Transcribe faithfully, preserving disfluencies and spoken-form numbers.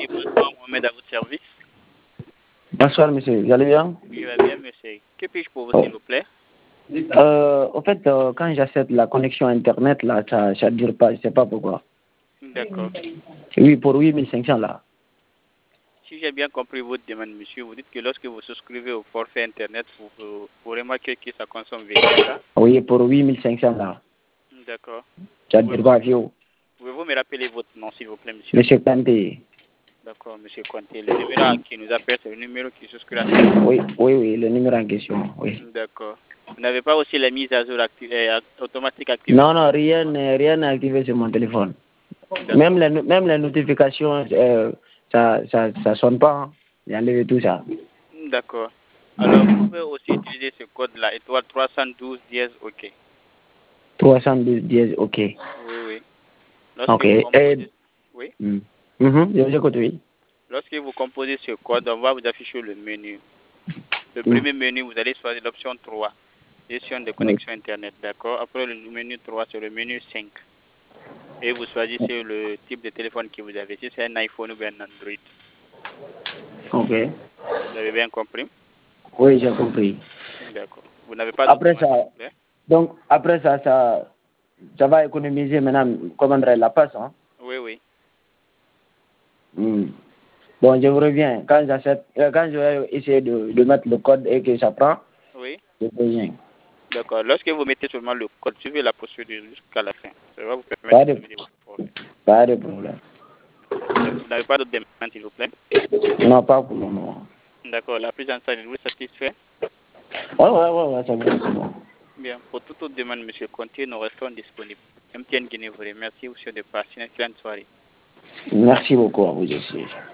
Oui, bonsoir, Mohamed, à votre service. Bonsoir, monsieur. Vous allez bien? Je vais bien, monsieur. Que puis-je pour vous, s'il vous plaît? euh, En fait, euh, quand j'achète la connexion Internet, là, ça ne dure pas. Je ne sais pas pourquoi. D'accord. Oui, pour huit mille cinq cents, là. Si j'ai bien compris votre demande, monsieur, vous dites que lorsque vous souscrivez au forfait Internet, vous, vous, vous remarquez que ça consomme vite, c'est ça? Oui, pour huit mille cinq cents, là. D'accord. Ça ne dure pas, vieux. Pouvez-vous me rappeler votre nom, s'il vous plaît, monsieur? Monsieur Kanté. D'accord, monsieur Conté. Le numéro qui nous appelle, c'est le numéro qui souscrit à... Oui, oui, oui, le numéro en question, oui. D'accord. Vous n'avez pas aussi la mise à jour active, euh, automatique activée? Non, non, rien n'est rien n'est activé sur mon téléphone. Même les, même les notifications, euh, ça ça, ça sonne pas. Hein. J'ai enlevé tout ça. D'accord. Alors, vous pouvez aussi utiliser ce code-là, étoile trois cent douze dièse OK. trois cent douze dièse OK. Oui, oui. Lorsque OK. vous composez... Et... Oui. Mm. Mm-hmm. Je vous écoute, oui. Lorsque vous composez ce code, on va vous afficher le menu. Le Mm. premier menu, vous allez choisir l'option trois, gestion de connexion Internet, d'accord? Après le menu trois, c'est le menu cinq. Et vous choisissez le type de téléphone que vous avez, si c'est un iPhone ou bien un Android. OK. Vous avez bien compris? Oui, j'ai compris. D'accord. Vous n'avez pas d'autres Après demandes, ça, s'il vous plaît? donc, après ça, ça, ça va économiser maintenant, comment dire, la passe, hein? Oui, oui. Mm. Bon, je vous reviens. Quand j'achète, euh, quand je vais essayer de, de mettre le code et que ça prend, Oui. je reviens. D'accord. Lorsque vous mettez seulement le code, suivez la procédure jusqu'à la fin. Ça va vous permettre Pas de de, terminer votre forfait. pas de problème. Vous n'avez pas d'autres demandes, s'il vous plaît? Non, pas pour le moment. D'accord. La prise en charge vous satisfait? Ouais, ouais, ouais, ouais, c'est bon, c'est bon. Bien. Pour toute autre demande, monsieur Contier, nous restons disponibles. M T N Guinée vous remercie. Vous souhaite de passer une excellente soirée. Merci beaucoup à vous aussi.